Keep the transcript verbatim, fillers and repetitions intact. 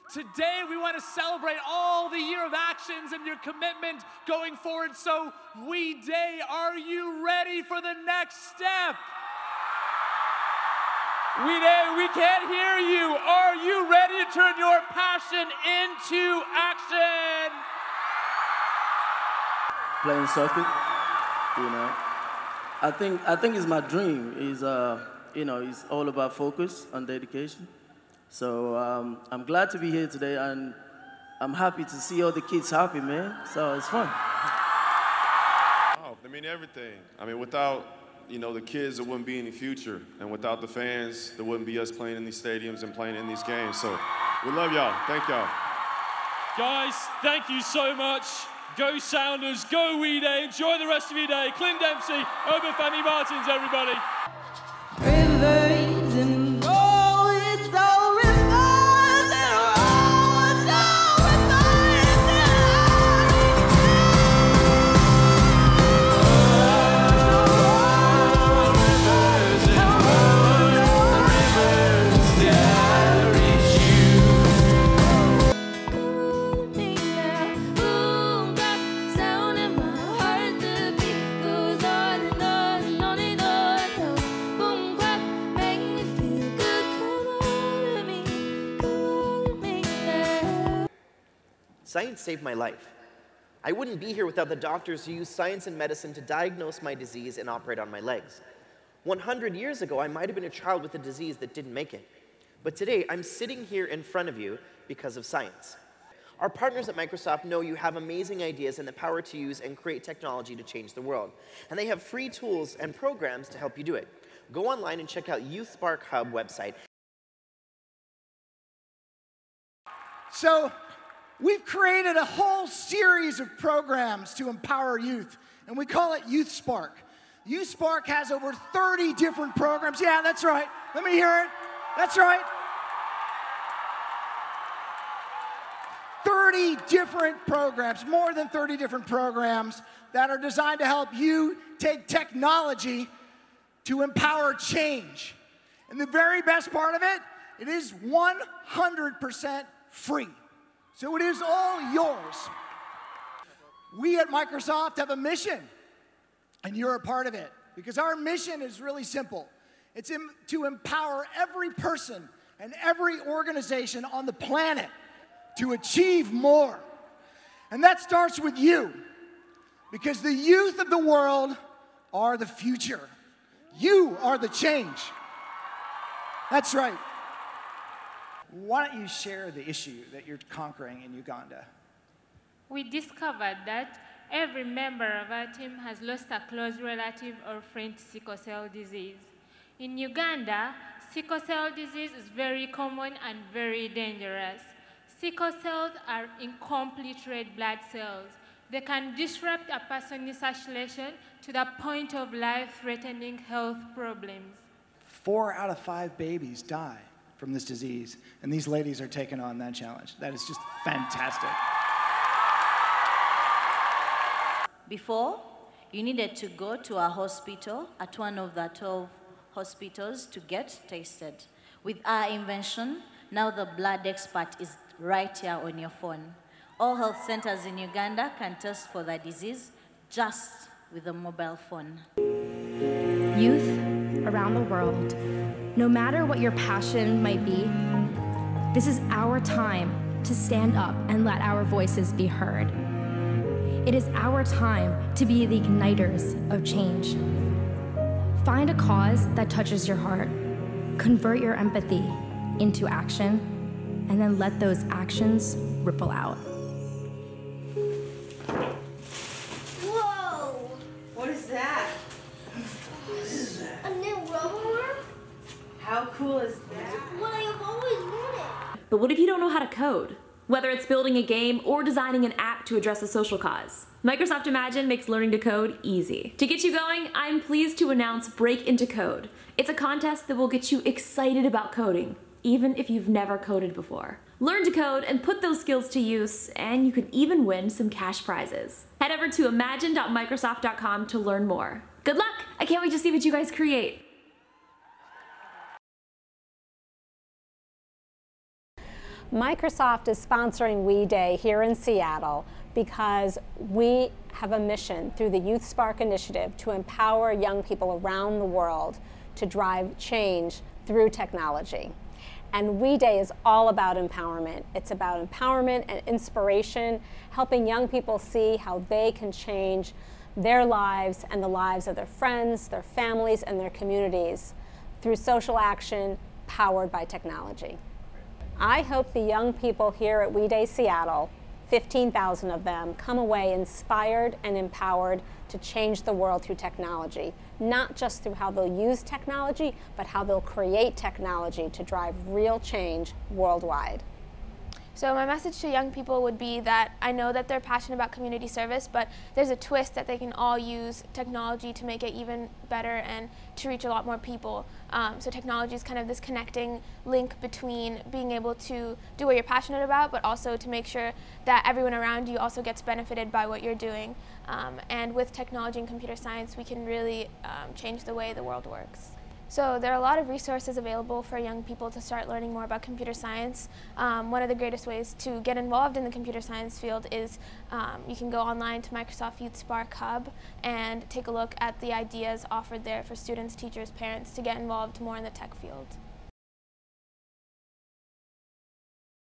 Today, we want to celebrate all the year of actions and your commitment going forward. So, We Day, are you ready for the next step? We Day, we can't hear you. Are you ready to turn your passion into action? Playing soccer, you know. I think I think it's my dream. Is uh, you know, it's all about focus and dedication. So um, I'm glad to be here today, and I'm happy to see all the kids happy, man. So it's fun. Oh, I mean everything. I mean, without you know the kids, there wouldn't be any future, and without the fans, there wouldn't be us playing in these stadiums and playing in these games. So we love y'all. Thank y'all. Guys, thank you so much. Go Sounders, go We Day. Enjoy the rest of your day. Clint Dempsey, Obafemi Martins, everybody. Rivers and oh, it's all rivers and oh, it's all rivers Science saved my life. I wouldn't be here without the doctors who use science and medicine to diagnose my disease and operate on my legs. one hundred years ago, I might have been a child with a disease that didn't make it. But today, I'm sitting here in front of you because of science. Our partners at Microsoft know you have amazing ideas and the power to use and create technology to change the world. And they have free tools and programs to help you do it. Go online and check out Youth Spark Hub website. So, we've created a whole series of programs to empower youth, and we call it Youth Spark. Youth Spark has over thirty different programs. Yeah, that's right. Let me hear it. That's right. thirty different programs, more than thirty different programs that are designed to help you take technology to empower change. And the very best part of it, it is one hundred percent free. So it is all yours. We at Microsoft have a mission, and you're a part of it, because our mission is really simple. It's in, to empower every person and every organization on the planet to achieve more. And that starts with you, because the youth of the world are the future. You are the change. That's right. Why don't you share the issue that you're conquering in Uganda? We discovered that every member of our team has lost a close relative or friend to sickle cell disease. In Uganda, sickle cell disease is very common and very dangerous. Sickle cells are incomplete red blood cells. They can disrupt a person's circulation to the point of life-threatening health problems. Four out of five babies die from this disease, and these ladies are taking on that challenge. That is just fantastic. Before, you needed to go to a hospital at one of the twelve hospitals to get tested. With our invention, now the blood expert is right here on your phone. All health centers in Uganda can test for the disease just with a mobile phone. Youth around the world, no matter what your passion might be, this is our time to stand up and let our voices be heard. It is our time to be the igniters of change. Find a cause that touches your heart, convert your empathy into action, and then let those actions ripple out. Whoa! What is that? What is that? A new rover? How cool is that? What I have always wanted. But what if you don't know how to code? Whether it's building a game or designing an app to address a social cause, Microsoft Imagine makes learning to code easy. To get you going, I'm pleased to announce Break Into Code. It's a contest that will get you excited about coding, even if you've never coded before. Learn to code and put those skills to use, and you can even win some cash prizes. Head over to imagine dot microsoft dot com to learn more. Good luck! I can't wait to see what you guys create. Microsoft is sponsoring We Day here in Seattle because we have a mission through the Youth Spark Initiative to empower young people around the world to drive change through technology. And We Day is all about empowerment. It's about empowerment and inspiration, helping young people see how they can change their lives and the lives of their friends, their families, and their communities through social action powered by technology. I hope the young people here at We Day Seattle, fifteen thousand of them, come away inspired and empowered to change the world through technology, not just through how they'll use technology, but how they'll create technology to drive real change worldwide. So my message to young people would be that I know that they're passionate about community service, but there's a twist that they can all use technology to make it even better and to reach a lot more people. Um, so technology is kind of this connecting link between being able to do what you're passionate about, but also to make sure that everyone around you also gets benefited by what you're doing. Um, and with technology and computer science, we can really um, change the way the world works. So there are a lot of resources available for young people to start learning more about computer science. Um, one of the greatest ways to get involved in the computer science field is um, you can go online to Microsoft Youth Spark Hub and take a look at the ideas offered there for students, teachers, parents to get involved more in the tech field.